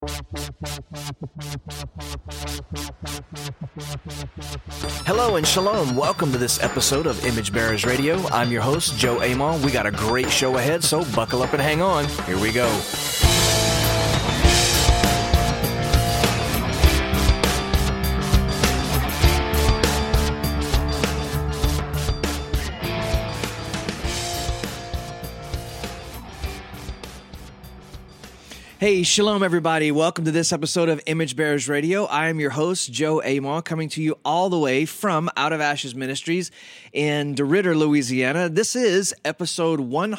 Hello and shalom. Welcome to this episode of Image Bearers Radio. I'm your host, Joe Amon. We got a great show ahead, so buckle up and hang on. Here we go. Hey, shalom, everybody. Welcome to this episode of Image Bearers Radio. I am your host, Joe Amon, coming to you all the way from Out of Ashes Ministries in DeRidder, Louisiana. This is episode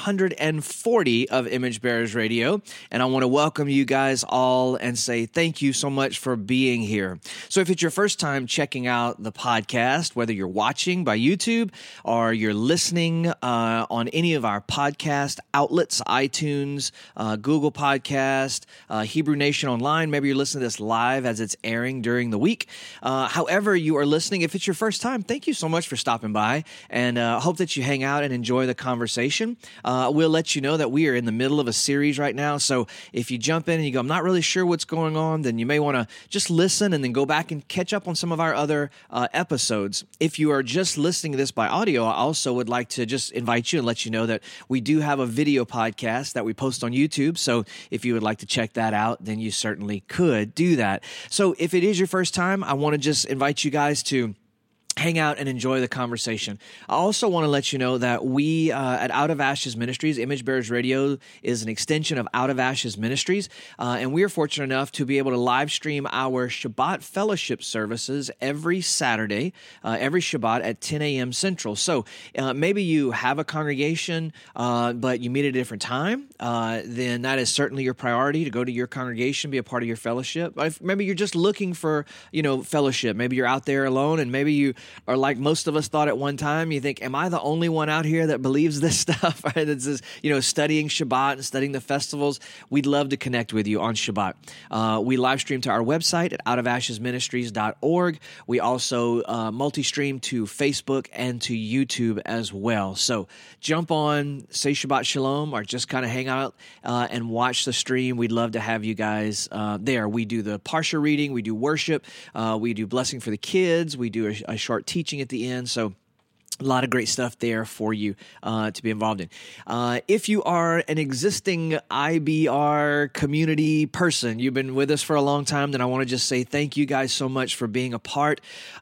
140 of Image Bearers Radio, and I want to welcome you guys all and say thank you so much for being here. So if it's your first time checking out the podcast, whether you're watching by YouTube or you're listening on any of our podcast outlets, iTunes, Google Podcasts, Hebrew Nation Online. Maybe you're listening to this live as it's airing during the week. However you are listening, if it's your first time, thank you so much for stopping by, and hope that you hang out and enjoy the conversation. We'll let you know that we are in the middle of a series right now, so if you jump in and you go, I'm not really sure what's going on, then you may want to just listen and then go back and catch up on some of our other episodes. If you are just listening to this by audio, I also would like to just invite you and let you know that we do have a video podcast that we post on YouTube, so if you would like to check that out, then you certainly could do that. So if it is your first time, I want to just invite you guys to hang out and enjoy the conversation. I also want to let you know that we at Out of Ashes Ministries, Image Bearers Radio is an extension of Out of Ashes Ministries, and we are fortunate enough to be able to live stream our Shabbat fellowship services every Saturday, every Shabbat at 10 a.m. Central. So maybe you have a congregation, but you meet at a different time, then that is certainly your priority to go to your congregation, be a part of your fellowship. Maybe you're just looking for, fellowship. Maybe you're out there alone, and maybe you or like most of us thought at one time, you think, am I the only one out here that believes this stuff? Right? It's this, studying Shabbat and studying the festivals. We'd love to connect with you on Shabbat. We live stream to our website at outofashesministries.org. We also multi-stream to Facebook and to YouTube as well. So jump on, say Shabbat Shalom, or just kind of hang out and watch the stream. We'd love to have you guys there. We do the Parsha reading. We do worship. We do blessing for the kids. We do a short teaching at the end. So a lot of great stuff there for you to be involved in. If you are an existing IBR community person, you've been with us for a long time, then I want to just say thank you guys so much for being a part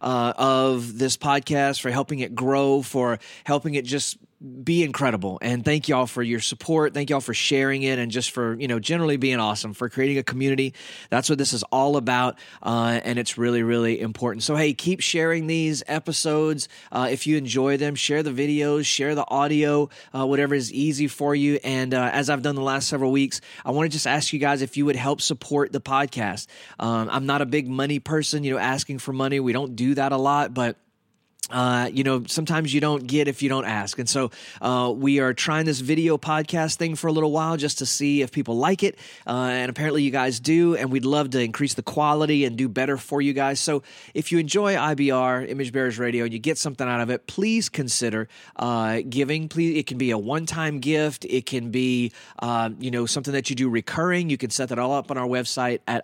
of this podcast, for helping it grow, for helping it just be incredible. And thank y'all for your support. Thank y'all for sharing it and just for, generally being awesome, for creating a community. That's what this is all about. And it's really, really important. So, hey, keep sharing these episodes. If you enjoy them, share the videos, share the audio, whatever is easy for you. And as I've done the last several weeks, I want to just ask you guys if you would help support the podcast. I'm not a big money person, asking for money. We don't do that a lot, but sometimes you don't get if you don't ask. And so we are trying this video podcast thing for a little while just to see if people like it. And apparently you guys do, and we'd love to increase the quality and do better for you guys. So if you enjoy IBR, Image Bearers Radio, and you get something out of it, please consider giving. Please, it can be a one-time gift. It can be, something that you do recurring. You can set that all up on our website at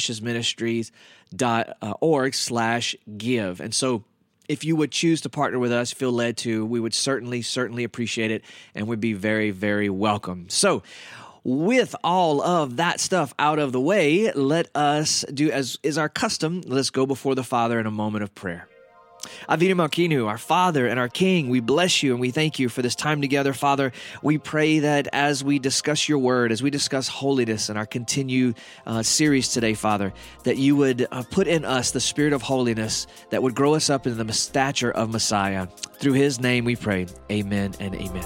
outofashesministries.org/give. And so if you would choose to partner with us, feel led to, we would certainly appreciate it, and would be very, very welcome. So with all of that stuff out of the way, let us do as is our custom. Let's go before the Father in a moment of prayer. Avinu Malkeinu, our Father and our King, we bless you and we thank you for this time together, Father. We pray that as we discuss your word, as we discuss holiness in our continued series today, Father, that you would put in us the spirit of holiness that would grow us up into the stature of Messiah. Through his name we pray. Amen and amen.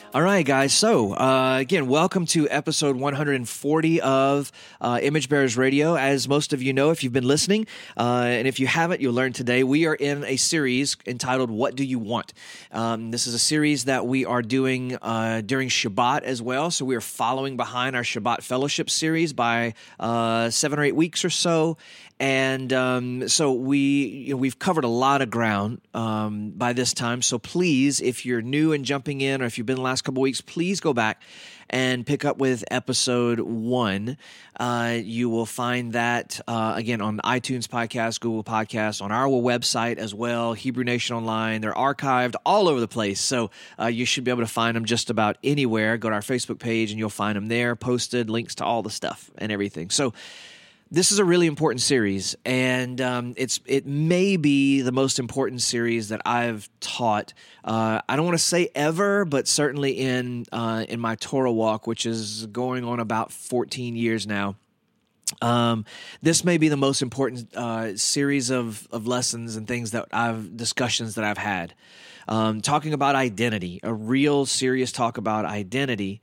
All right, guys. So, again, welcome to episode 140 of Image Bearers Radio. As most of you know, if you've been listening, and if you haven't, you'll learn today, we are in a series entitled, What Do You Want? This is a series that we are doing during Shabbat as well. So we are following behind our Shabbat Fellowship series by 7 or 8 weeks or so. And so we've covered a lot of ground by this time. So please, if you're new and jumping in, or if you've been the last couple weeks, please go back and pick up with episode 1. You will find that, again, on iTunes Podcast, Google Podcasts, on our website as well, Hebrew Nation Online. They're archived all over the place, so you should be able to find them just about anywhere. Go to our Facebook page, and you'll find them there, posted, links to all the stuff and everything. So this is a really important series, and it may be the most important series that I've taught. I don't want to say ever, but certainly in my Torah walk, which is going on about 14 years now. This may be the most important series of lessons and things discussions that I've had. Talking about identity, a real serious talk about identity.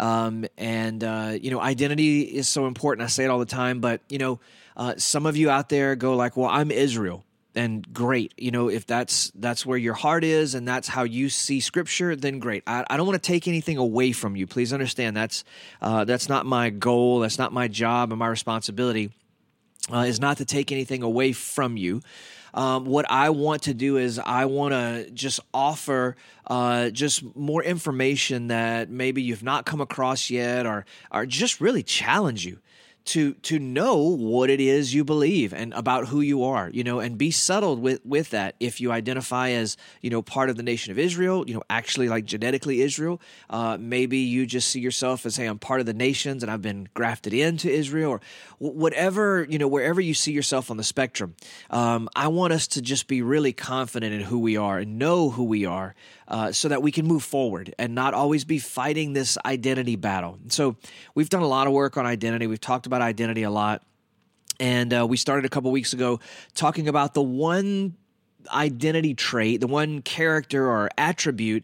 Identity is so important. I say it all the time, but, some of you out there go like, well, I'm Israel, and great. If that's where your heart is and that's how you see Scripture, then great. I don't want to take anything away from you. Please understand that's not my goal. That's not my job, and my responsibility is not to take anything away from you. What I want to do is I want to just offer just more information that maybe you've not come across yet, or just really challenge you to know what it is you believe and about who you are, and be settled with that. If you identify as, part of the nation of Israel, actually like genetically Israel, maybe you just see yourself as, hey, I'm part of the nations and I've been grafted into Israel, or whatever, wherever you see yourself on the spectrum. I want us to just be really confident in who we are and know who we are, so that we can move forward and not always be fighting this identity battle. So we've done a lot of work on identity. We've talked about identity a lot. And we started a couple weeks ago talking about the one identity trait, the one character trait or attribute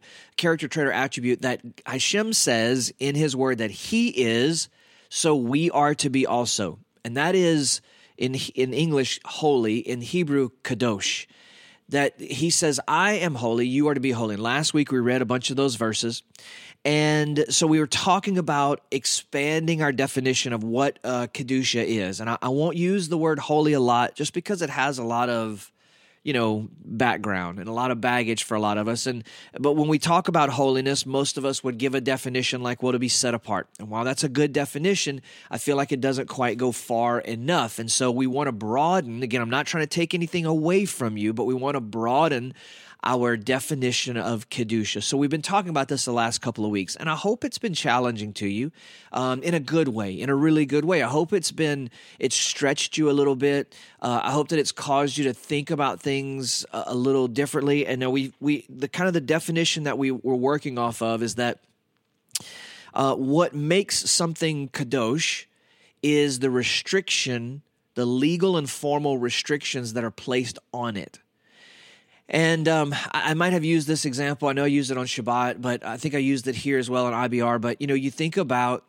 that Hashem says in His Word that He is, so we are to be also. And that is, in English, holy, in Hebrew, kadosh. That He says, I am holy, you are to be holy. And last week we read a bunch of those verses. And so we were talking about expanding our definition of what Kedusha is. And I won't use the word holy a lot just because it has a lot of, background and a lot of baggage for a lot of us. But when we talk about holiness, most of us would give a definition like, well, to be set apart. And while that's a good definition, I feel like it doesn't quite go far enough. And so we want to broaden. Again, I'm not trying to take anything away from you, but we want to broaden our definition of Kedusha. So we've been talking about this the last couple of weeks, and I hope it's been challenging to you in a good way, in a really good way. I hope it's stretched you a little bit. I hope that it's caused you to think about things a little differently. And now the definition that we were working off of is that what makes something kadosh is the restriction, the legal and formal restrictions that are placed on it. And I might have used this example. I know I used it on Shabbat, but I think I used it here as well on IBR. But you think about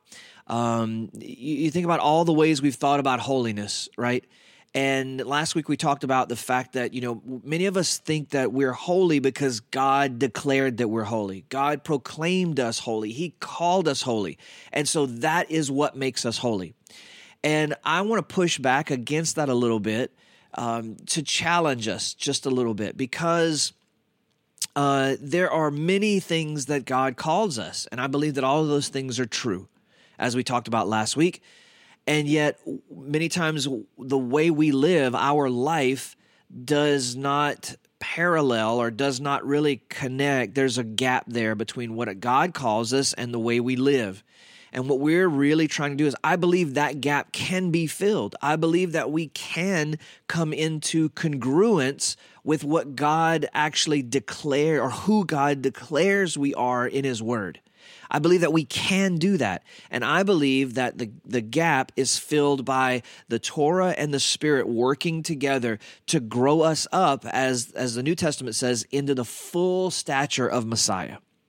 you think about all the ways we've thought about holiness, right? And last week we talked about the fact that many of us think that we're holy because God declared that we're holy. God proclaimed us holy. He called us holy, and so that is what makes us holy. And I want to push back against that a little bit. To challenge us just a little bit, because there are many things that God calls us, and I believe that all of those things are true, as we talked about last week. And yet, many times, the way we live, our life, does not parallel or does not really connect. There's a gap there between what God calls us and the way we live. And what we're really trying to do is, I believe that gap can be filled. I believe that we can come into congruence with what God actually declared, or who God declares we are in His Word. I believe that we can do that. And I believe that the gap is filled by the Torah and the Spirit working together to grow us up, as the New Testament says, into the full stature of Messiah.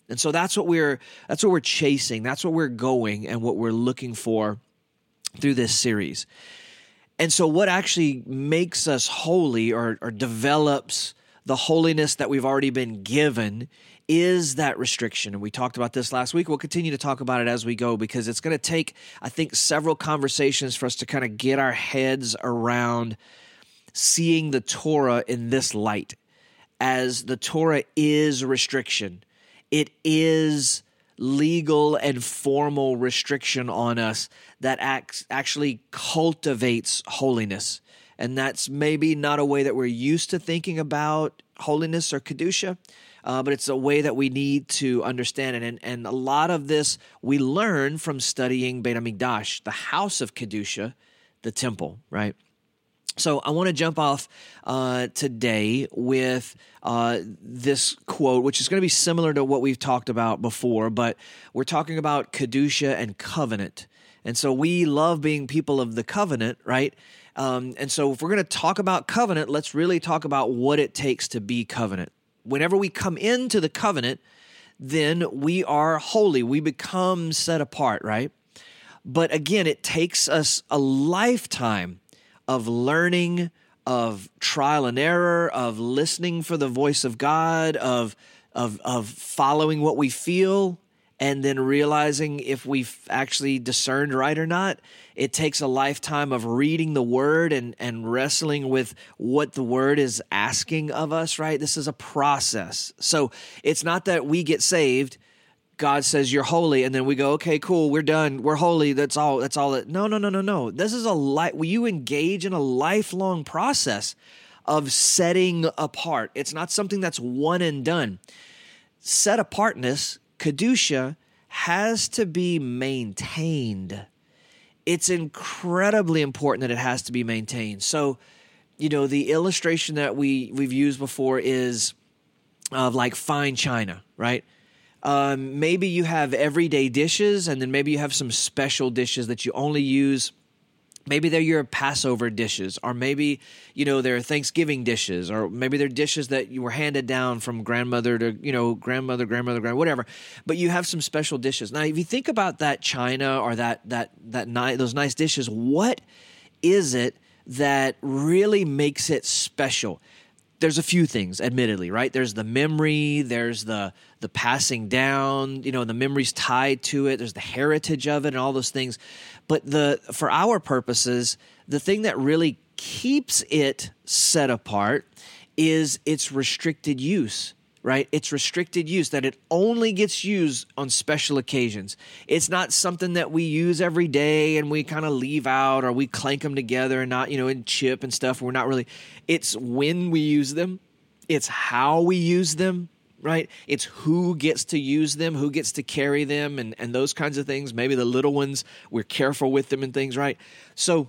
And so that's what we're chasing. That's what we're going and what we're looking for through this series. And so what actually makes us holy or develops the holiness that we've already been given is that restriction. And we talked about this last week. We'll continue to talk about it as we go because it's going to take, I think, several conversations for us to kind of get our heads around seeing the Torah in this light, as the Torah is restriction. It is legal and formal restriction on us that actually cultivates holiness. And that's maybe not a way that we're used to thinking about holiness or Kedusha, but it's a way that we need to understand it. And a lot of this we learn from studying Beit HaMikdash, the house of Kedusha, the temple, right? So I want to jump off today with this quote, which is going to be similar to what we've talked about before, but we're talking about Kedusha and covenant. And so we love being people of the covenant, right? And so if we're going to talk about covenant, let's really talk about what it takes to be covenant. Whenever we come into the covenant, then we are holy. We become set apart, right? But again, it takes us a lifetime of learning, of trial and error, of listening for the voice of God, of following what we feel, and then realizing if we've actually discerned right or not. It takes a lifetime of reading the Word and wrestling with what the Word is asking of us, right? This is a process. So it's not that we get saved, God says you're holy, and then we go, okay, cool, we're done, we're holy, that's all. No. This is you engage in a lifelong process of setting apart. It's not something that's one and done. Set apartness, Kedusha, has to be maintained. It's incredibly important that it has to be maintained. So, the illustration that we've used before is of like fine china, right? Maybe you have everyday dishes, and then maybe you have some special dishes that you only use. Maybe they're your Passover dishes, or maybe, they're Thanksgiving dishes, or maybe they're dishes that you were handed down from grandmother to, grandmother, whatever. But you have some special dishes. Now, if you think about that china or those nice dishes, what is it that really makes it special? There's a few things, admittedly, right? There's the memory, there's the passing down, the memory's tied to it, there's the heritage of it and all those things. But for our purposes, the thing that really keeps it set apart is its restricted use, right? It's restricted use, that it only gets used on special occasions. It's not something that we use every day and we kind of leave out, or we clank them together and not, and chip and stuff. We're not really, it's when we use them. It's how we use them, right? It's who gets to use them, who gets to carry them, and those kinds of things. Maybe the little ones, we're careful with them and things, right? So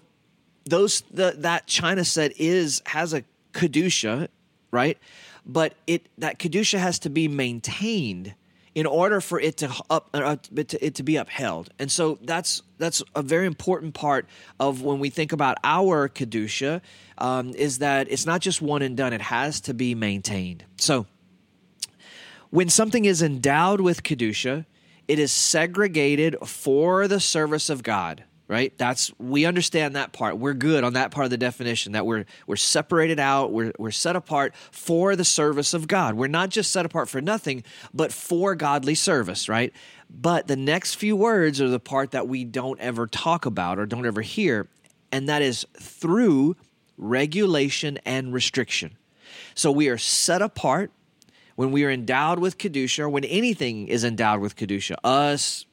that china set has a Kedusha, right? But that Kedusha has to be maintained in order for it to be upheld. And so that's a very important part of when we think about our Kedusha, is that it's not just one and done. It has to be maintained. So when something is endowed with Kedusha, it is segregated for the service of God. Right? We understand that part. We're good on that part of the definition, that we're separated out, we're set apart for the service of God. We're not just set apart for nothing, but for godly service, right? But the next few words are the part that we don't ever talk about or don't ever hear, and that is through regulation and restriction. So we are set apart when we are endowed with Kedusha, or when anything is endowed with Kedusha, us,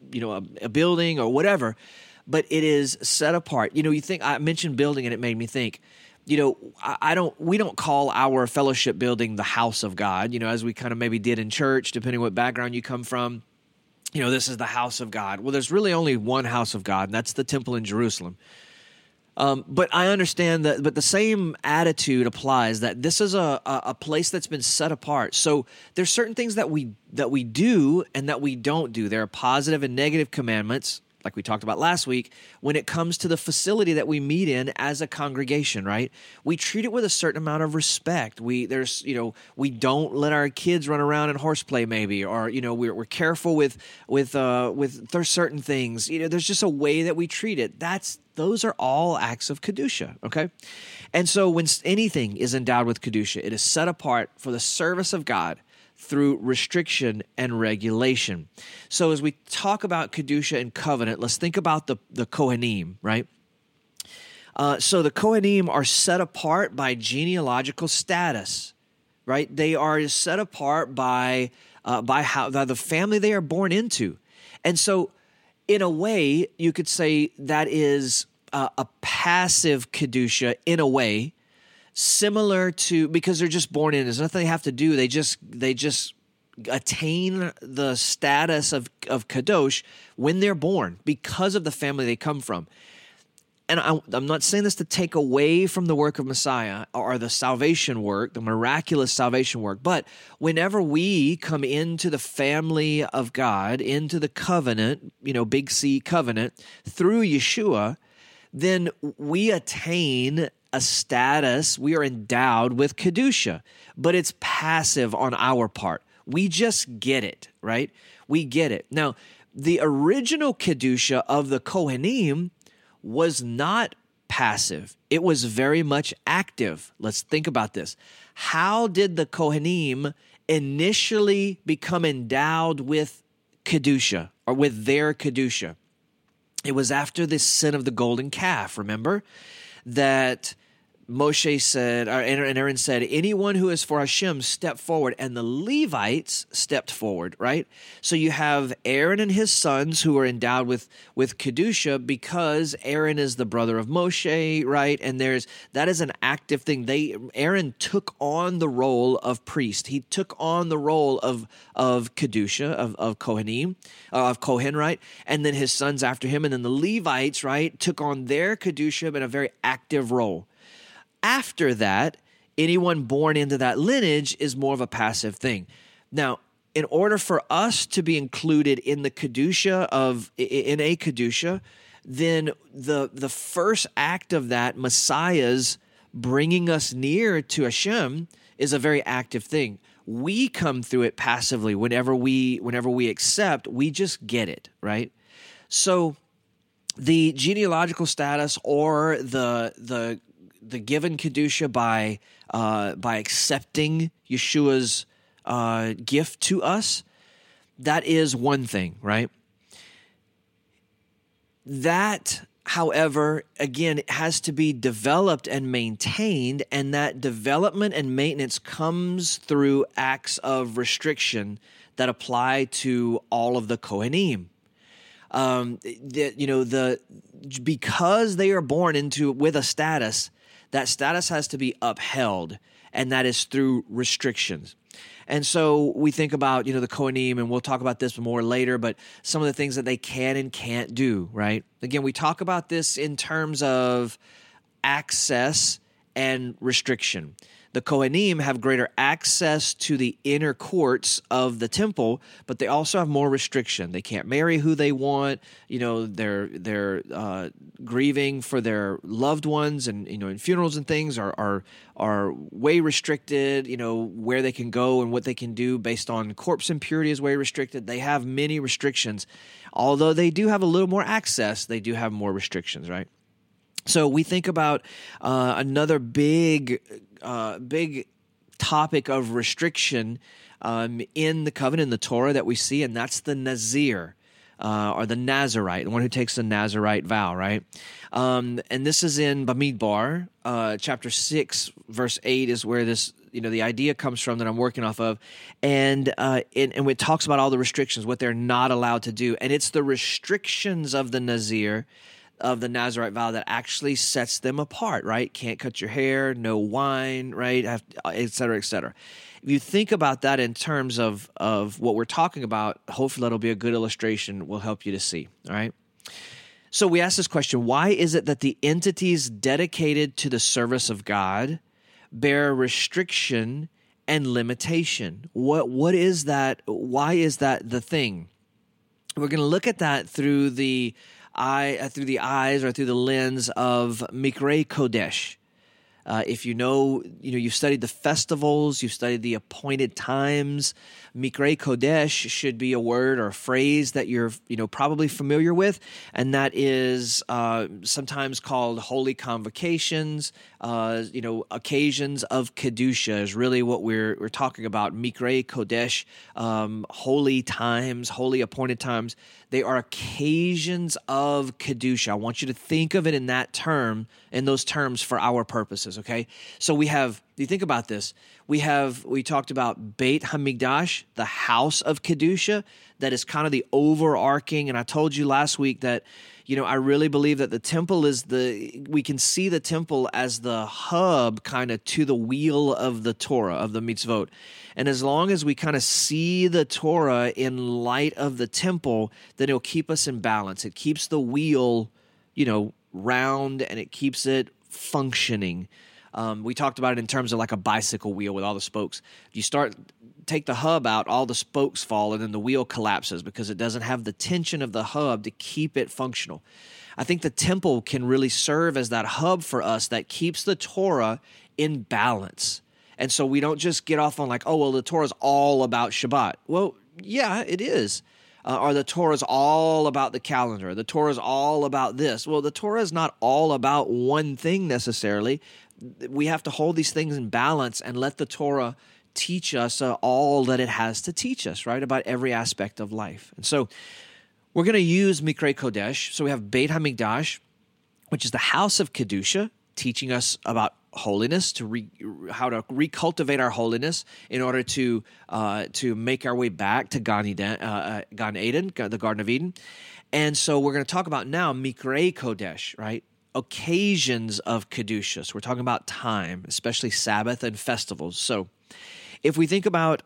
a building or whatever. But it is set apart. You think, I mentioned building, and it made me think, we don't call our fellowship building the house of God, as we kind of maybe did in church, depending what background you come from. This is the house of God. Well, there's really only one house of God, and that's the temple in Jerusalem. But I understand that, but the same attitude applies, that this is a place that's been set apart. So there's certain things that we do and that we don't do. There are positive and negative commandments. like we talked about last week, when it comes to the facility that we meet in as a congregation, right? We treat it with a certain amount of respect. We don't let our kids run around in horseplay, maybe, or we're careful with there's certain things. There's just a way that we treat it. Those are all acts of kedusha, okay? And so when anything is endowed with kedusha, it is set apart for the service of God through restriction and regulation. So as we talk about kedusha and covenant, let's think about the Kohanim, right? So the Kohanim are set apart by genealogical status, right? They are set apart by the family they are born into. And so in a way, you could say that is a passive kedusha in a way, similar to, because they're just born in. There's nothing they have to do. They just attain the status of kadosh when they're born because of the family they come from. And I'm not saying this to take away from the work of Messiah or the salvation work, the miraculous salvation work, but whenever we come into the family of God, into the covenant, big C covenant, through Yeshua, then we attain a status, we are endowed with kedusha, but it's passive on our part. We just get it, right? We get it. Now, the original kedusha of the Kohanim was not passive. It was very much active. Let's think about this. How did the Kohanim initially become endowed with kedusha, or with their kedusha? It was after the sin of the golden calf, remember? That Moshe said, and Aaron said, anyone who is for Hashem, step forward. And the Levites stepped forward, right? So you have Aaron and his sons who are endowed with Kedusha because Aaron is the brother of Moshe, right? And that is an active thing. Aaron took on the role of priest. He took on the role of Kedusha, of Kohanim, of Kohen, right? And then his sons after him. And then the Levites, right, took on their Kedusha in a very active role. After that, anyone born into that lineage is more of a passive thing. Now, in order for us to be included in the Kedusha in a Kedusha, then the first act of that, Messiah's bringing us near to Hashem, is a very active thing. We come through it passively. Whenever we accept, we just get it, right? So the genealogical status or the given kedusha by accepting Yeshua's gift to us, that is one thing, right? That, however, again, it has to be developed and maintained, and that development and maintenance comes through acts of restriction that apply to all of the Kohanim. Because they are born with a status, that status has to be upheld, and that is through restrictions. And so we think about, the Kohanim, and we'll talk about this more later, but some of the things that they can and can't do, right? Again, we talk about this in terms of access and restriction. The Kohanim have greater access to the inner courts of the temple, but they also have more restriction. They can't marry who they want. They're grieving for their loved ones, and in funerals and things are way restricted. Where they can go and what they can do based on corpse impurity is way restricted. They have many restrictions. Although they do have a little more access, they do have more restrictions, right? So we think about another big topic of restriction in the covenant, in the Torah that we see, and that's the Nazir, or the Nazarite, the one who takes the Nazarite vow, right? And this is in Bamidbar, chapter 6, verse 8 is where this, the idea comes from that I'm working off of. And it talks about all the restrictions, what they're not allowed to do. And it's the restrictions of the Nazir, of the Nazarite vow, that actually sets them apart, right? Can't cut your hair, no wine, right? Et cetera, et cetera. If you think about that in terms of what we're talking about, hopefully that'll be a good illustration, will help you to see, all right? So we ask this question: why is it that the entities dedicated to the service of God bear restriction and limitation? What is that? Why is that the thing? We're going to look at that through the eyes or through the lens of Mikrei Kodesh. If you've studied the festivals, you've studied the appointed times. Mikrei Kodesh should be a word or a phrase that you're, probably familiar with, and that is sometimes called holy convocations. Occasions of Kedusha is really what we're talking about. Mikrei Kodesh, holy times, holy appointed times. They are occasions of Kedusha. I want you to think of it in those terms for our purposes, okay? So you think about this, we talked about Beit HaMikdash, the house of Kedusha, that is kind of the overarching, and I told you last week that, I really believe that the temple we can see the temple as the hub kind of to the wheel of the Torah, of the mitzvot. And as long as we kind of see the Torah in light of the temple, then it'll keep us in balance. It keeps the wheel, round, and it keeps it functioning. We talked about it in terms of like a bicycle wheel with all the spokes. You take the hub out, all the spokes fall, and then the wheel collapses because it doesn't have the tension of the hub to keep it functional. I think the temple can really serve as that hub for us that keeps the Torah in balance. And so we don't just get off on like, the Torah is all about Shabbat. Well, yeah, it is. Or the Torah is all about the calendar. The Torah is all about this. Well, the Torah is not all about one thing necessarily. We have to hold these things in balance and let the Torah teach us all that it has to teach us, right, about every aspect of life. And so we're going to use Mikrei Kodesh. So we have Beit HaMikdash, which is the house of Kedusha, teaching us about holiness, how to recultivate our holiness in order to make our way back to Gan Eden, the Garden of Eden. And so we're going to talk about now Mikrei Kodesh, right? Occasions of Kedusha. So we're talking about time, especially Sabbath and festivals. So if we think about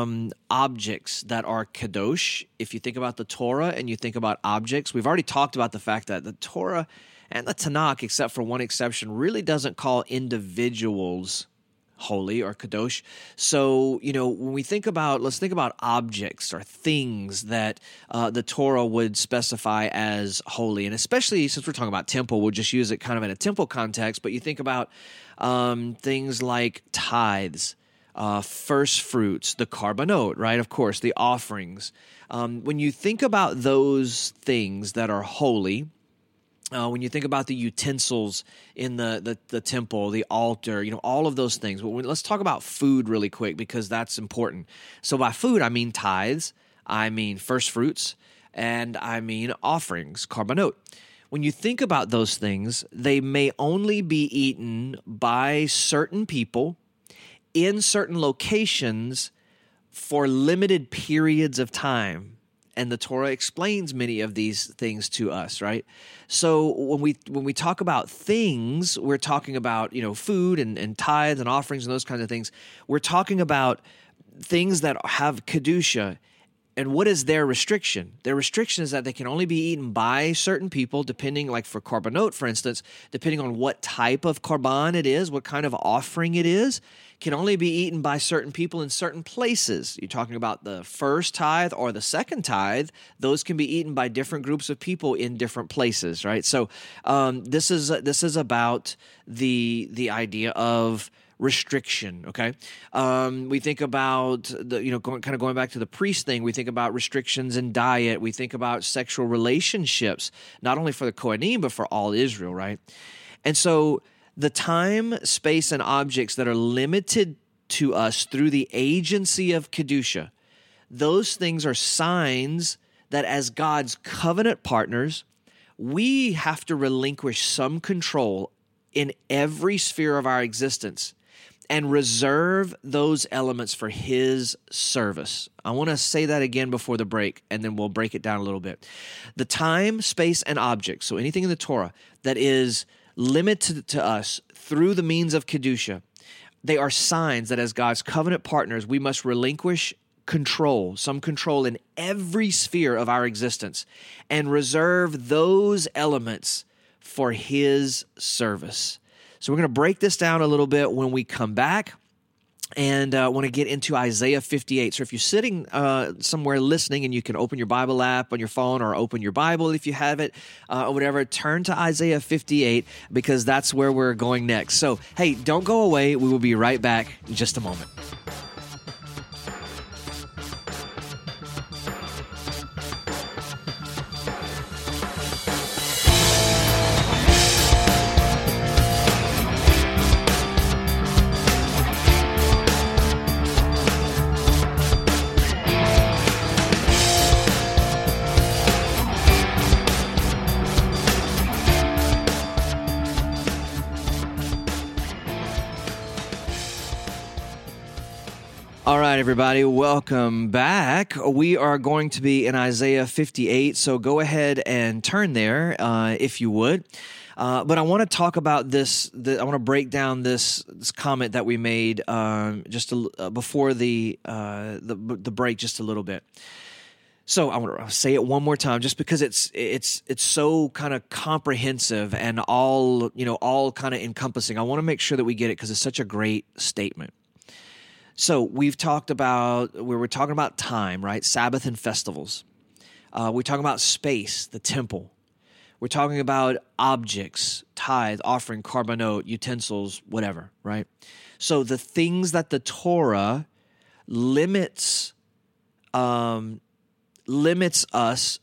objects that are kadosh, if you think about the Torah and you think about objects, we've already talked about the fact that the Torah and the Tanakh, except for one exception, really doesn't call individuals holy or kadosh. So, when let's think about objects or things that the Torah would specify as holy. And especially since we're talking about temple, we'll just use it kind of in a temple context. But you think about things like tithes, first fruits, the karbanot, right? Of course, the offerings. When you think about those things that are holy, when you think about the utensils in the temple, the altar, all of those things. Let's talk about food really quick because that's important. So by food, I mean tithes, I mean first fruits, and I mean offerings, karbanot. When you think about those things, they may only be eaten by certain people in certain locations for limited periods of time. And the Torah explains many of these things to us, right? So when we talk about things, we're talking about, food and tithes and offerings and those kinds of things. We're talking about things that have Kedusha. And what is their restriction? Their restriction is that they can only be eaten by certain people, depending, like for karbanot, for instance, depending on what type of karban it is, what kind of offering it is, can only be eaten by certain people in certain places. You're talking about the first tithe or the second tithe. Those can be eaten by different groups of people in different places, right? So this is about the idea of restriction, okay? We think about going back to the priest thing. We think about restrictions in diet. We think about sexual relationships, not only for the Kohanim, but for all Israel, right? And so the time, space, and objects that are limited to us through the agency of Kedusha, those things are signs that as God's covenant partners, we have to relinquish some control in every sphere of our existence and reserve those elements for His service. I want to say that again before the break, and then we'll break it down a little bit. The time, space, and objects, so anything in the Torah that is limited to us through the means of Kedusha, they are signs that as God's covenant partners, we must relinquish some control in every sphere of our existence, and reserve those elements for His service. So we're going to break this down a little bit when we come back, and I want to get into Isaiah 58. So if you're sitting somewhere listening and you can open your Bible app on your phone or open your Bible if you have it or whatever, turn to Isaiah 58 because that's where we're going next. So, hey, don't go away. We will be right back in just a moment. All right, everybody, welcome back. We are going to be in Isaiah 58, so go ahead and turn there if you would. But I want to talk about this. I want to break down this comment that we made before the break just a little bit. So I want to say it one more time, just because it's so kind of comprehensive and all kind of encompassing. I want to make sure that we get it because it's such a great statement. So we were talking about time, right? Sabbath and festivals. We're talking about space, the temple. We're talking about objects, tithe, offering, carbonot, utensils, whatever, right? So the things that the Torah limits to us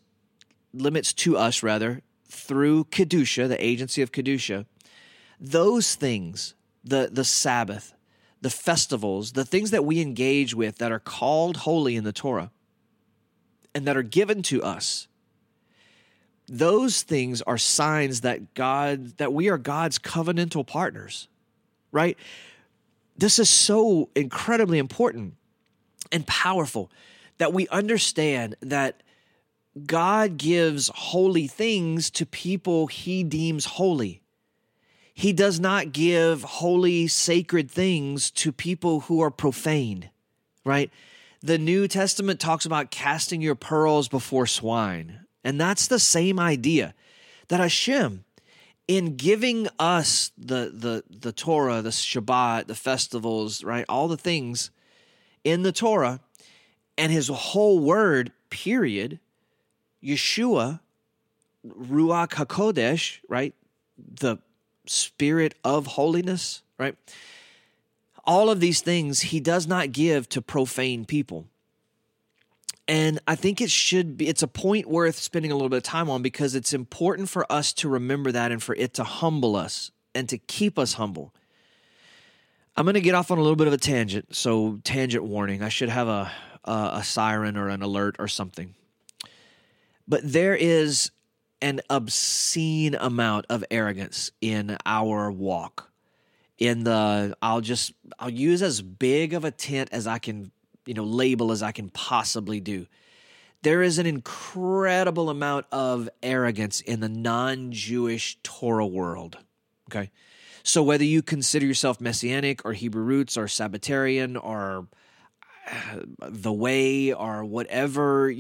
through Kedusha, the agency of Kedusha, those things, the Sabbath, the festivals, the things that we engage with that are called holy in the Torah and that are given to us, those things are signs that we are God's covenantal partners, right? This is so incredibly important and powerful that we understand that God gives holy things to people he deems holy. He does not give holy, sacred things to people who are profane, right? The New Testament talks about casting your pearls before swine. And that's the same idea that Hashem, in giving us the Torah, the Shabbat, the festivals, right? All the things in the Torah and his whole word, period, Yeshua, Ruach HaKodesh, right? The Spirit of holiness, right? All of these things he does not give to profane people. And I think it's a point worth spending a little bit of time on because it's important for us to remember that and for it to humble us and to keep us humble. I'm going to get off on a little bit of a tangent, so tangent warning. I should have a siren or an alert or something. But there is an obscene amount of arrogance in our walk. I'll use as big of a tent as I can, label as I can possibly do. There is an incredible amount of arrogance in the non-Jewish Torah world. Okay. So whether you consider yourself Messianic or Hebrew roots or Sabbatarian or the way or whatever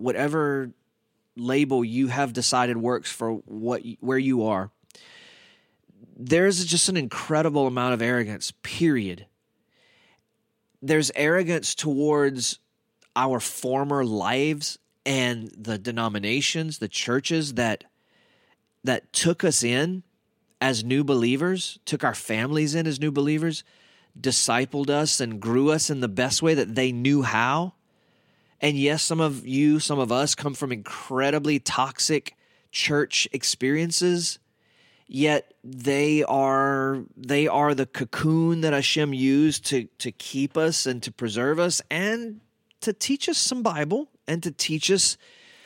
label you have decided works for where you are, there's just an incredible amount of arrogance, period. There's arrogance towards our former lives and the denominations, the churches that took us in as new believers, took our families in as new believers, discipled us and grew us in the best way that they knew how. And yes, some of us come from incredibly toxic church experiences, yet they are the cocoon that Hashem used to keep us and to preserve us and to teach us some Bible and to teach us,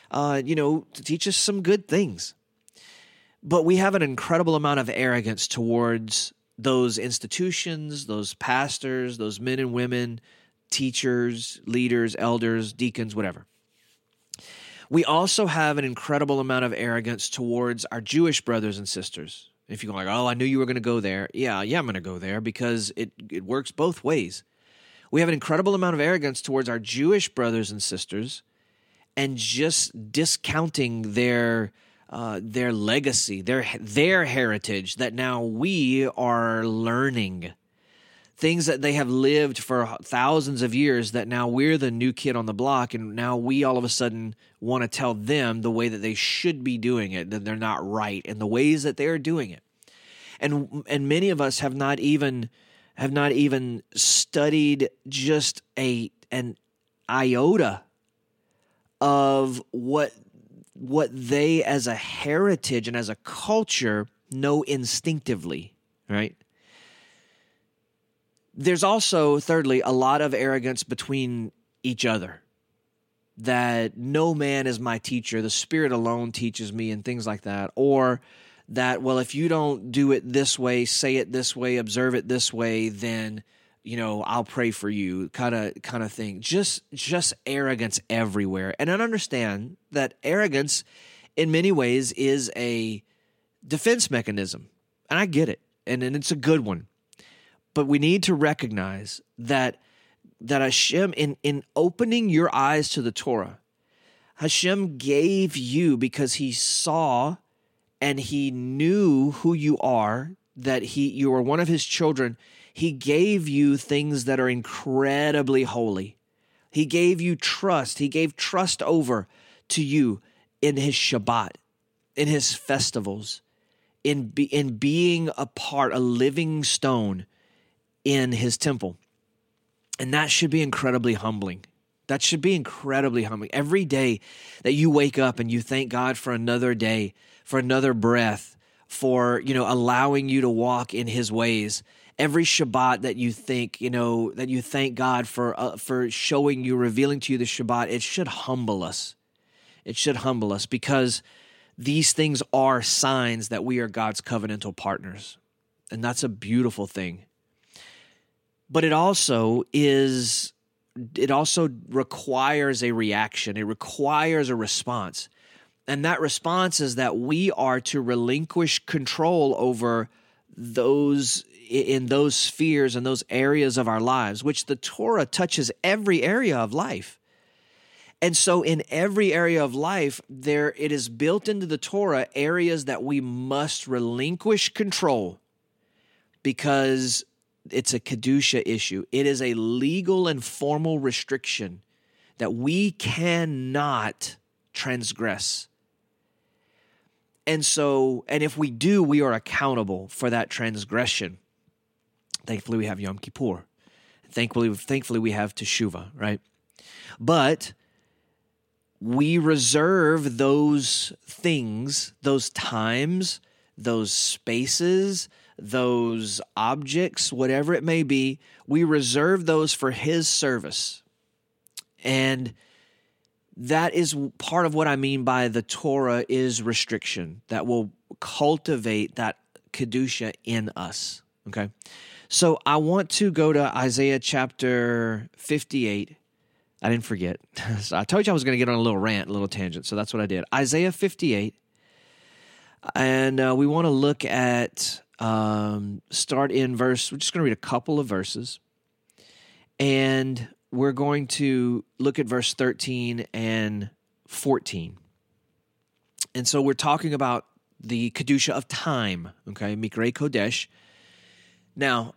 some good things. But we have an incredible amount of arrogance towards those institutions, those pastors, those men and women, teachers, leaders, elders, deacons, whatever. We also have an incredible amount of arrogance towards our Jewish brothers and sisters. If you're like, oh, I knew you were going to go there. Yeah, I'm going to go there because it works both ways. We have an incredible amount of arrogance towards our Jewish brothers and sisters and just discounting their legacy, their heritage that now we are learning things that they have lived for thousands of years, that now we're the new kid on the block, and now we all of a sudden want to tell them the way that they should be doing it, that they're not right, and the ways that they are doing it. And many of us have not even studied just an iota of what they as a heritage and as a culture know instinctively, right? There's also, thirdly, a lot of arrogance between each other, that no man is my teacher, the Spirit alone teaches me, and things like that. Or that, well, if you don't do it this way, say it this way, observe it this way, then, I'll pray for you, kind of thing. Just arrogance everywhere. And I understand that arrogance in many ways is a defense mechanism, and I get it, and it's a good one. But we need to recognize that Hashem, in opening your eyes to the Torah, Hashem gave you, because he saw and he knew who you are, that you are one of his children. He gave you things that are incredibly holy. He gave you trust. He gave trust over to you in his Shabbat, in his festivals, in being a living stone in his temple. And that should be incredibly humbling. That should be incredibly humbling. Every day that you wake up and you thank God for another day, for another breath, for, allowing you to walk in his ways. Every Shabbat that you think, that you thank God for showing you, revealing to you the Shabbat, it should humble us. It should humble us, because these things are signs that we are God's covenantal partners. And that's a beautiful thing. But it also requires a reaction. It requires a response. And that response is that we are to relinquish control over those spheres and those areas of our lives, which the Torah touches every area of life. And so in every area of life, it is built into the Torah areas that we must relinquish control, because it's a Kedusha issue. It is a legal and formal restriction that we cannot transgress. And if we do, we are accountable for that transgression. Thankfully, we have Yom Kippur. Thankfully, we have Teshuvah, right? But we reserve those things, those times, those spaces, those objects, whatever it may be, we reserve those for his service. And that is part of what I mean by the Torah is restriction, that will cultivate that Kedusha in us, okay? So I want to go to Isaiah chapter 58. I didn't forget. So I told you I was going to get on a little rant, a little tangent, so that's what I did. Isaiah 58, and we want to look at, start in verse, we're just going to read a couple of verses, and we're going to look at verse 13 and 14. And so we're talking about the Kedusha of time, okay, Mikrei Kodesh. Now,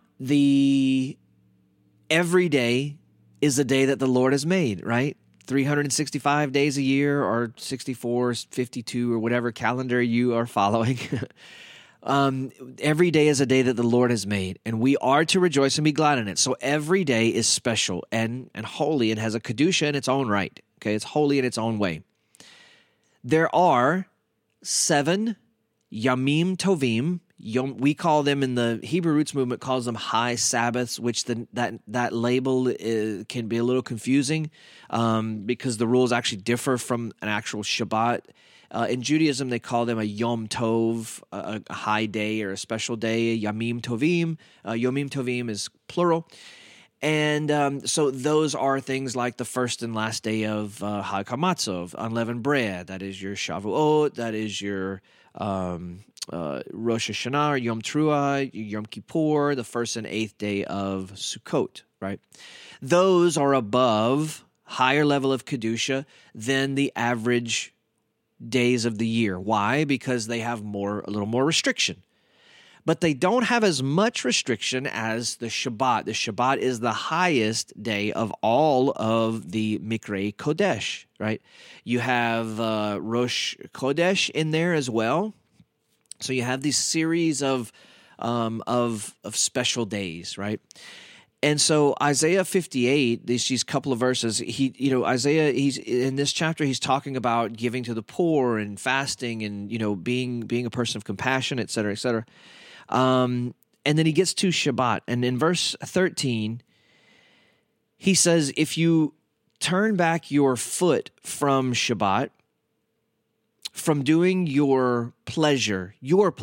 every day is a day that the Lord has made, right? 365 days a year, or 64, 52, or whatever calendar you are following. Every day is a day that the Lord has made, and we are to rejoice and be glad in it. So every day is special and holy and has a Kedusha in its own right. Okay, it's holy in its own way. There are 7 Yamim Tovim. We call them, in the Hebrew Roots movement, calls them high Sabbaths, which that label can be a little confusing because the rules actually differ from an actual Shabbat. In Judaism, they call them a Yom Tov, a high day or a special day, Yamim Tovim. Yomim Tovim is plural. And so those are things like the first and last day of Hag HaMatzot, unleavened bread. That is your Shavuot. That is your Rosh Hashanah, or Yom Teruah, Yom Kippur, the first and 8th day of Sukkot, right? Those are above, higher level of Kedusha than the average days of the year. Why? Because they have a little more restriction. but they don't have as much restriction as the Shabbat. The Shabbat is the highest day of all of the Mikra Kodesh, right? You have Rosh Chodesh in there as well. So you have these series of special days, right? And so Isaiah 58, these couple of verses, Isaiah, he's in this chapter, he's talking about giving to the poor and fasting and, being a person of compassion, et cetera, et cetera. And then he gets to Shabbat. And in verse 13, he says, if you turn back your foot from Shabbat, from doing your pleasure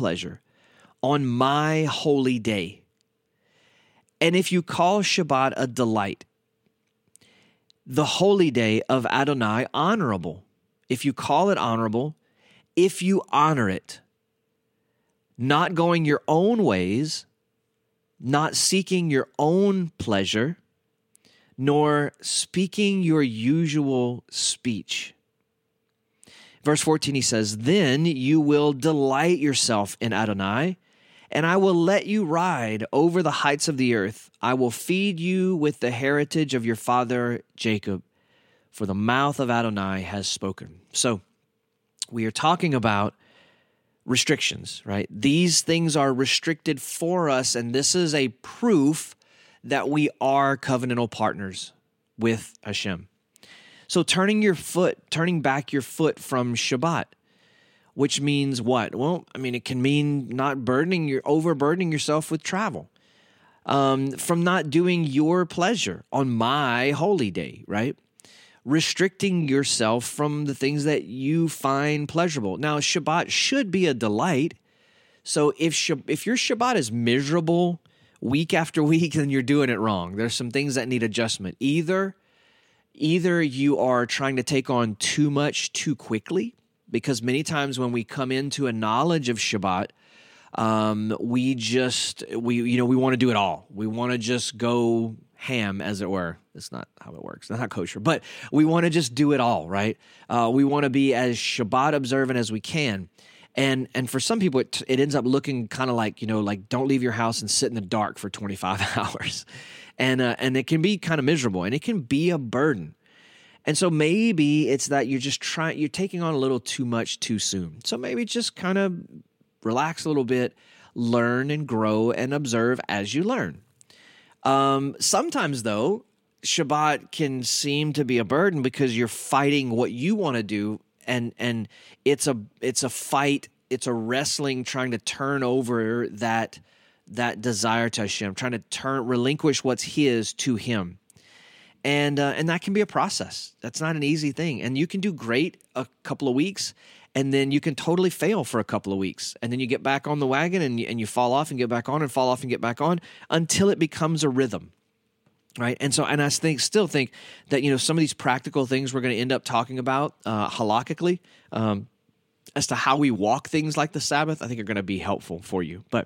on my holy day, and if you call Shabbat a delight, the holy day of Adonai honorable, if you call it honorable, if you honor it, not going your own ways, not seeking your own pleasure, nor speaking your usual speech. Verse 14, he says, then you will delight yourself in Adonai, and I will let you ride over the heights of the earth. I will feed you with the heritage of your father Jacob, for the mouth of Adonai has spoken. So we are talking about restrictions, right? These things are restricted for us, and this is a proof that we are covenantal partners with Hashem. So turning back your foot from Shabbat, which means what? Well, it can mean not overburdening yourself with travel, from not doing your pleasure on my holy day, right? Restricting yourself from the things that you find pleasurable. Now, Shabbat should be a delight. So if your Shabbat is miserable week after week, then you're doing it wrong. There's some things that need adjustment. Either you are trying to take on too much too quickly, because many times when we come into a knowledge of Shabbat, we want to do it all. We want to just go ham, as it were. That's not how it works. That's not kosher, but we want to just do it all, right? We want to be as Shabbat observant as we can. And for some people, it ends up looking kind of like, don't leave your house and sit in the dark for 25 hours. And it can be kind of miserable, and it can be a burden. And so maybe it's that you're taking on a little too much too soon. So maybe just kind of relax a little bit, learn and grow and observe as you learn. Sometimes though, Shabbat can seem to be a burden because you're fighting what you want to do, and it's a fight, it's a wrestling trying to turn over that desire to Hashem, trying to relinquish what's his to him. And that can be a process. That's not an easy thing. And you can do great a couple of weeks, and then you can totally fail for a couple of weeks. And then you get back on the wagon, and you fall off and get back on, and fall off and get back on, until it becomes a rhythm, right? And I still think that, some of these practical things we're going to end up talking about halakhically, as to how we walk things like the Sabbath, I think are going to be helpful for you. But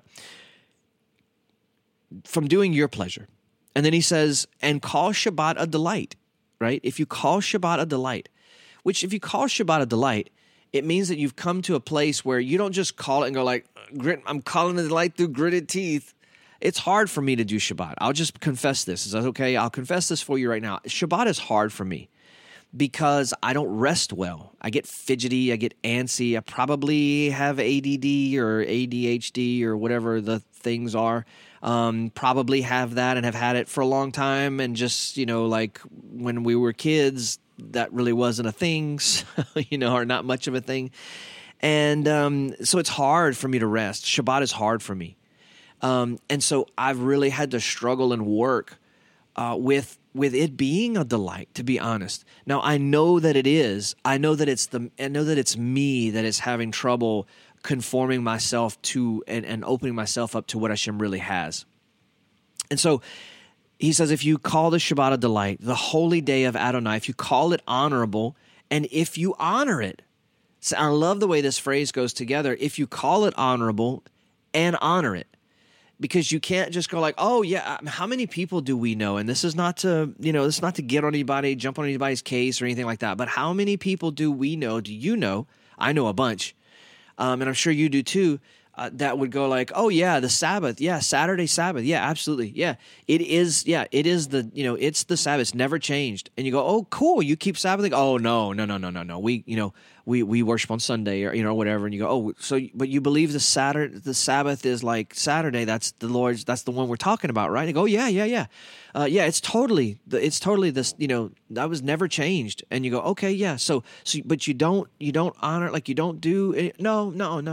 from doing your pleasure. And then he says, and call Shabbat a delight, right? If you call Shabbat a delight, which if you call Shabbat a delight, it means that you've come to a place where you don't just call it and go like, I'm calling it a delight through gritted teeth. It's hard for me to do Shabbat. I'll just confess this. Is that okay? I'll confess this for you right now. Shabbat is hard for me because I don't rest well. I get fidgety. I get antsy. I probably have ADD or ADHD or whatever the things are. Probably have that and have had it for a long time. And just, like when we were kids, that really wasn't a thing, or not much of a thing. And so it's hard for me to rest. Shabbat is hard for me. And so I've really had to struggle and work with it being a delight, to be honest. Now, I know that it is. I know that it's me that is having trouble conforming myself to and opening myself up to what Hashem really has. And so he says, if you call the Shabbat a delight, the holy day of Adonai, if you call it honorable, and if you honor it. So I love the way this phrase goes together. If you call it honorable and honor it. Because you can't just go like, oh yeah, how many people do we know? And this is not to, this is not to get on anybody, jump on anybody's case or anything like that. But how many people do we know? Do you know? I know a bunch. And I'm sure you do too, that would go like, oh yeah, the Sabbath, yeah, Saturday Sabbath, yeah, absolutely, yeah, it is the, it's the Sabbath, it's never changed. And you go, oh, cool, you keep Sabbathing? Oh no, we worship on Sunday, or whatever. And you go, oh, so but you believe the Sabbath is like Saturday? That's the Lord's. That's the one we're talking about, right? And you go, oh, yeah. It's totally this. That was never changed. And you go, okay, yeah. So but you don't honor, like you don't do it. No.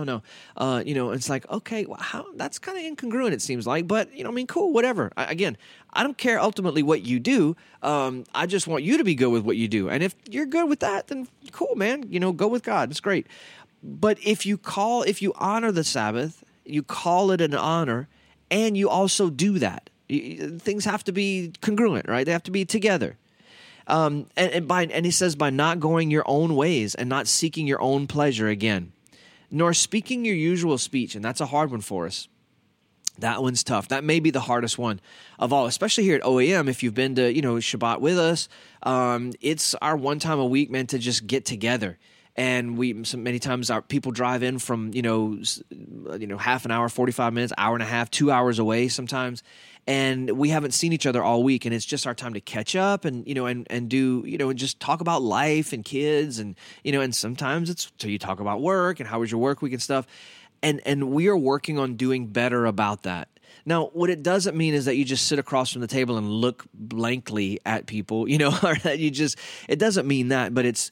It's like, okay, well, how, that's kind of incongruent, it seems like. But cool, whatever. I don't care ultimately what you do. I just want you to be good with what you do. And if you're good with that, then cool, man. Go with God. It's great. But if you honor the Sabbath, you call it an honor, and you also do that. Things have to be congruent, right? They have to be together. And he says, by not going your own ways and not seeking your own pleasure again, nor speaking your usual speech. And that's a hard one for us. That one's tough. That may be the hardest one of all, especially here at OAM. If you've been to, Shabbat with us, it's our one time a week, man, to just get together. And many times our people drive in from, half an hour, 45 minutes, hour and a half, 2 hours away sometimes. And we haven't seen each other all week. And it's just our time to catch up and, and do, and just talk about life and kids. And, and sometimes it's so you talk about work and how was your work week and stuff. And we are working on doing better about that. Now, what it doesn't mean is that you just sit across from the table and look blankly at people, or that it doesn't mean that, but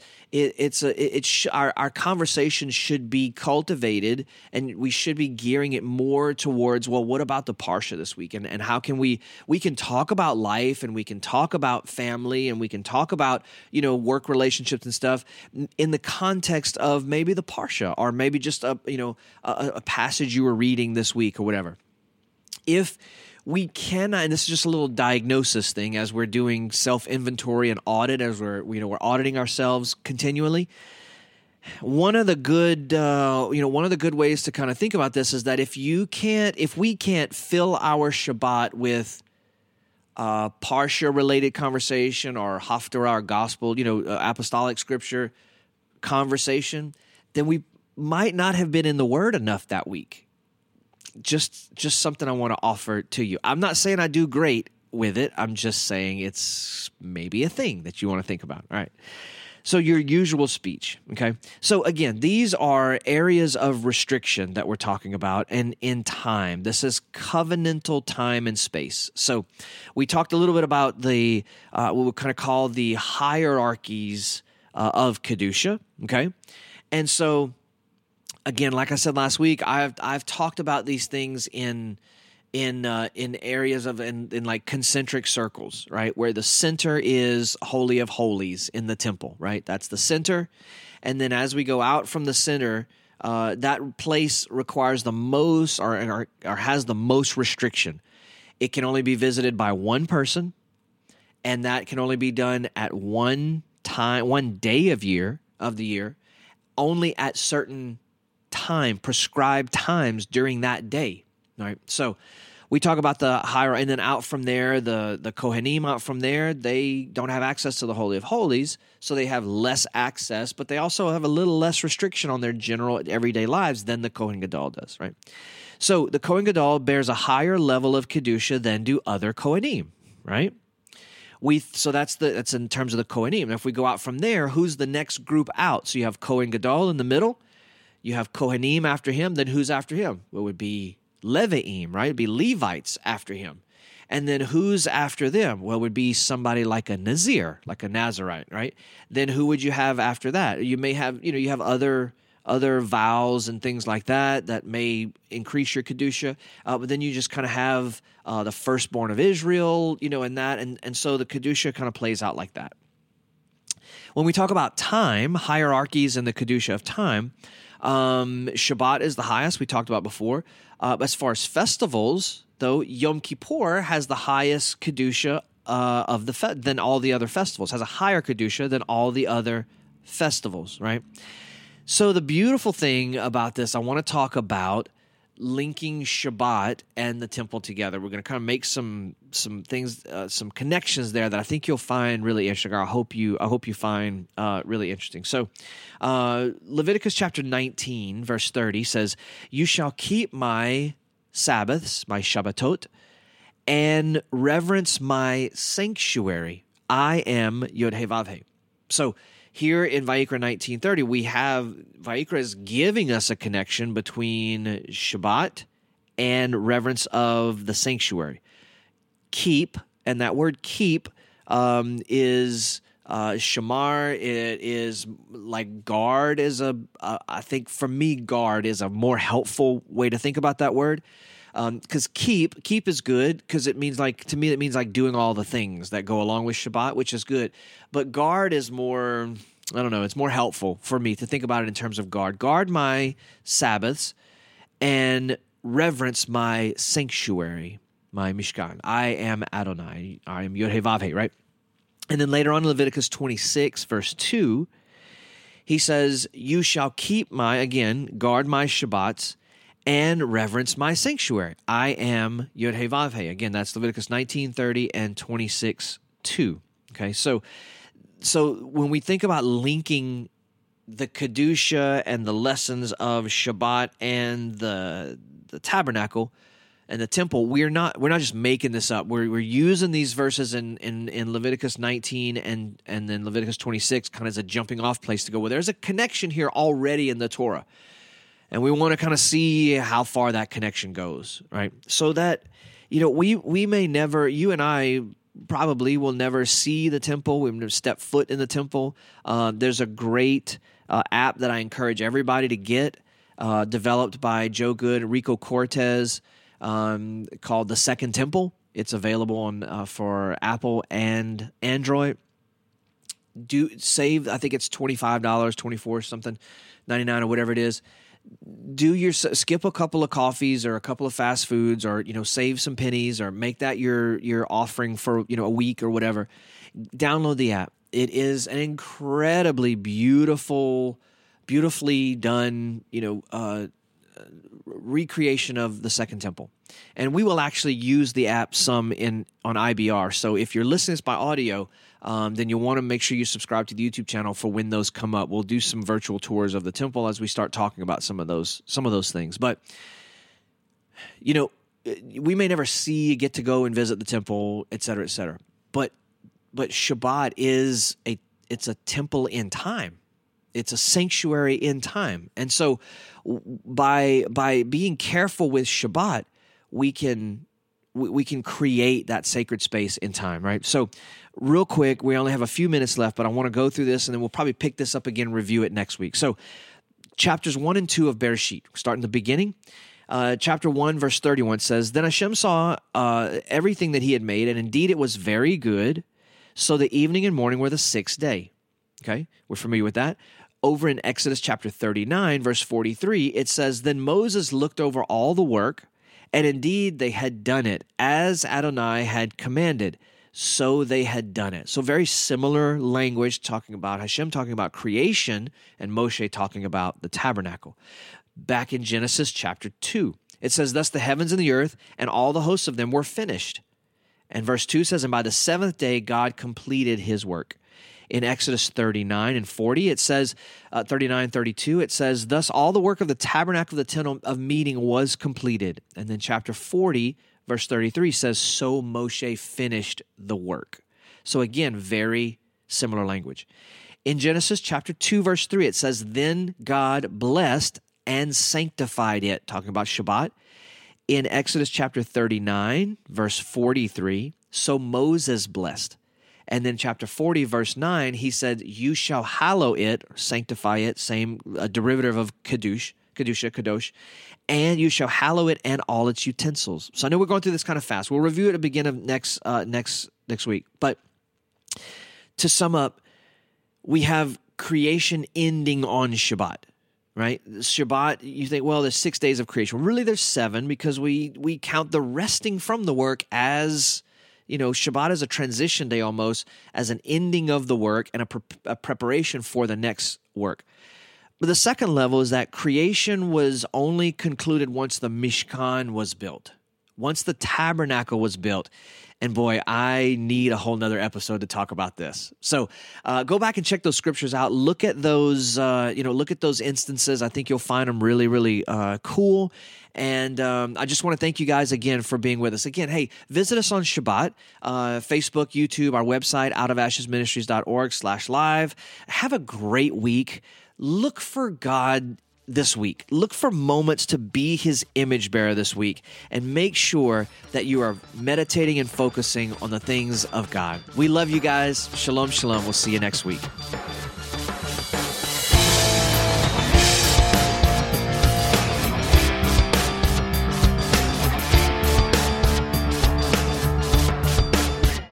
our conversation should be cultivated, and we should be gearing it more towards, well, what about the Parsha this week? And how can we can talk about life, and we can talk about family, and we can talk about, work relationships and stuff in the context of maybe the Parsha, or maybe just a passage you were reading this week or whatever. If we cannot, and this is just a little diagnosis thing as we're doing self-inventory and audit, as we're auditing ourselves continually. One of the good ways to kind of think about this is that if we can't fill our Shabbat with Parsha-related conversation or Haftarah, or gospel, apostolic scripture conversation, then we might not have been in the Word enough that week. Just something I want to offer to you. I'm not saying I do great with it. I'm just saying it's maybe a thing that you want to think about. All right. So your usual speech. Okay. So again, these are areas of restriction that we're talking about, and in time. This is covenantal time and space. So we talked a little bit about the what we kind of call the hierarchies of Kedusha. Okay. And so, again, like I said last week, I've talked about these things in areas of in like concentric circles, right? Where the center is Holy of Holies in the temple, right? That's the center. And then as we go out from the center, that place requires the most or has the most restriction. It can only be visited by one person, and that can only be done at one day of the year, only at certain prescribed times during that day. All right. So we talk about the higher, and then out from there, the Kohanim out from there, they don't have access to the Holy of Holies, so they have less access, but they also have a little less restriction on their general everyday lives than the Kohen Gadol does, right? So the Kohen Gadol bears a higher level of Kedusha than do other Kohanim, right? So that's in terms of the Kohanim. Now, if we go out from there, who's the next group out? So you have Kohen Gadol in the middle, you have Kohanim after him, then who's after him? Well, it would be Levi'im, right? It'd be Levites after him. And then who's after them? Well, it would be somebody like a Nazir, like a Nazirite, right? Then who would you have after that? You may have, you have other vows and things like that may increase your Kedusha, but then you just kind of have the firstborn of Israel, and that, and so the Kedusha kind of plays out like that. When we talk about time, hierarchies in the Kedusha of time, Shabbat is the highest, we talked about before. As far as festivals, though, Yom Kippur has the highest Kedusha than all the other festivals, has a higher Kedusha than all the other festivals, right? So the beautiful thing about this, I want to talk about linking Shabbat and the temple together. We're going to kind of make some things, some connections there that I think you'll find really interesting. Or I hope you find really interesting. So, Leviticus chapter 19, verse 30 says, "You shall keep my Sabbaths, my Shabbatot, and reverence my sanctuary. I am Yod-Heh-Vav-Heh." So here in Vayikra 19:30, we have Vayikra is giving us a connection between Shabbat and reverence of the sanctuary. Keep, and that word keep is shamar. It is like guard is I think for me, guard is a more helpful way to think about that word. Because keep is good because it means to me it means like doing all the things that go along with Shabbat, which is good. But guard is more, I don't know, it's more helpful for me to think about it in terms of guard. Guard my Sabbaths and reverence my sanctuary, my Mishkan. I am Adonai. I am Yod-Heh-Vav-Heh, right? And then later on in Leviticus 26, verse 2, he says, "You shall keep guard my Shabbats, and reverence my sanctuary. I am Yod-Heh-Vav-Heh." Again, that's Leviticus 19:30 and 26:2. Okay, so when we think about linking the Kedusha and the lessons of Shabbat and the tabernacle and the temple, we're not just making this up. We're using these verses in Leviticus 19 and then Leviticus 26 kind of as a jumping off place to go, well, there's a connection here already in the Torah. And we want to kind of see how far that connection goes, right? So that, we may never, you and I probably will never see the temple. We've never stepped foot in the temple. There's a great app that I encourage everybody to get, developed by Joe Good and Rico Cortez, called The Second Temple. It's available on for Apple and Android. Save, I think it's $25, 24 something, 99 or whatever it is. Skip a couple of coffees or a couple of fast foods, or save some pennies, or make that your offering for a week or whatever. Download the app. It is an incredibly beautifully done recreation of the Second Temple. And we will actually use the app some on IBR. So if you're listening to this by audio, then you'll want to make sure you subscribe to the YouTube channel for when those come up. We'll do some virtual tours of the temple as we start talking about some of those things. But we may never get to go and visit the temple, et cetera, et cetera. But Shabbat it's a temple in time. It's a sanctuary in time. And so by being careful with Shabbat, we can create that sacred space in time, right? So real quick, we only have a few minutes left, but I want to go through this, and then we'll probably pick this up again, review it next week. So chapters 1 and 2 of Bereshit, starting the beginning. Chapter 1, verse 31 says, "Then Hashem saw everything that he had made, and indeed it was very good. So the evening and morning were the sixth day." Okay, we're familiar with that. Over in Exodus chapter 39, verse 43, it says, "Then Moses looked over all the work, and indeed they had done it, as Adonai had commanded, so they had done it." So very similar language, talking about Hashem talking about creation and Moshe talking about the tabernacle. Back in Genesis chapter 2, it says, "Thus the heavens and the earth and all the hosts of them were finished." And verse 2 says, "And by the seventh day God completed his work." In Exodus 39 and 40, it says, 39 and 32, it says, "Thus all the work of the tabernacle of the tent of meeting was completed." And then chapter 40, verse 33 says, "So Moshe finished the work." So again, very similar language. In Genesis chapter 2, verse 3, it says, "Then God blessed and sanctified it," talking about Shabbat. In Exodus chapter 39, verse 43, "So Moses blessed." And then chapter 40, verse 9, he said, "You shall hallow it," or sanctify it, same derivative of kedusha, kadosh, "and you shall hallow it and all its utensils." So I know we're going through this kind of fast. We'll review it at the beginning of next week. But to sum up, we have creation ending on Shabbat, right? Shabbat, you think, well, there's 6 days of creation. Really, there's 7, because we count the resting from the work as... Shabbat is a transition day almost, as an ending of the work and a preparation for the next work. But the second level is that creation was only concluded once the Mishkan was built, once the tabernacle was built. And boy, I need a whole nother episode to talk about this. So go back and check those scriptures out. Look at those, look at those instances. I think you'll find them really, really cool. And I just want to thank you guys again for being with us. Again, hey, visit us on Shabbat, Facebook, YouTube, our website, outofashesministries.org/live. Have a great week. Look for God this week. Look for moments to be his image bearer this week, and make sure that you are meditating and focusing on the things of God. We love you guys. Shalom, shalom. We'll see you next week.